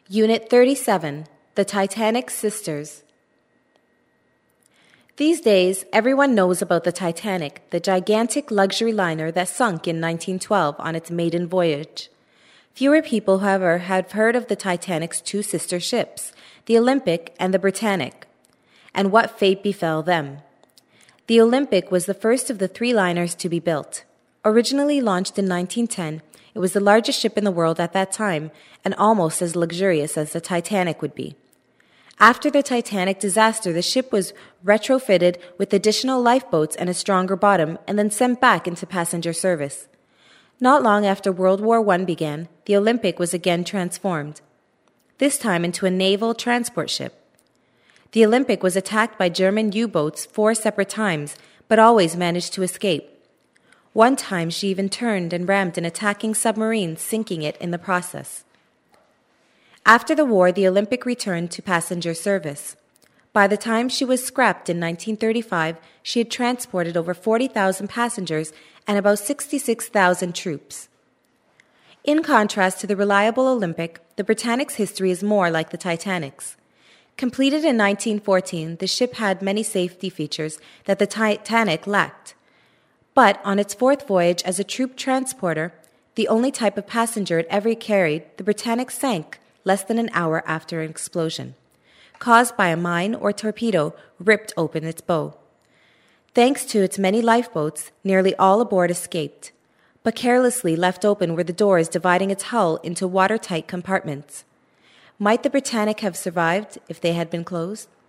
Unit 37, The Titanic Sisters. These days, everyone knows about the Titanic, the gigantic luxury liner that sunk in 1912 on its maiden voyage. Fewer people, however, have heard of the Titanic's two sister ships, the Olympic and the Britannic, and what fate befell them. The Olympic was the first of the three liners to be built. Originally launched in 1910, it was the largest ship in the world at that time and almost as luxurious as the Titanic would be. After the Titanic disaster, the ship was retrofitted with additional lifeboats and a stronger bottom and then sent back into passenger service. Not long after World War I began, the Olympic was again transformed, this time into a naval transport ship. The Olympic was attacked by German U-boats 4 separate times, but always managed to escape. One time she even turned and rammed an attacking submarine, sinking it in the process. After the war, the Olympic returned to passenger service. By the time she was scrapped in 1935, she had transported over 40,000 passengers and about 66,000 troops. In contrast to the reliable Olympic, the Britannic's history is more like the Titanic's. Completed in 1914, the ship had many safety features that the Titanic lacked. But on its 4th voyage as a troop transporter, the only type of passenger it ever carried, the Britannic sank less than an hour after an explosion, caused by a mine or torpedo ripped open its bow. Thanks to its many lifeboats, nearly all aboard escaped, but carelessly left open were the doors dividing its hull into watertight compartments. Might the Britannic have survived if they had been closed?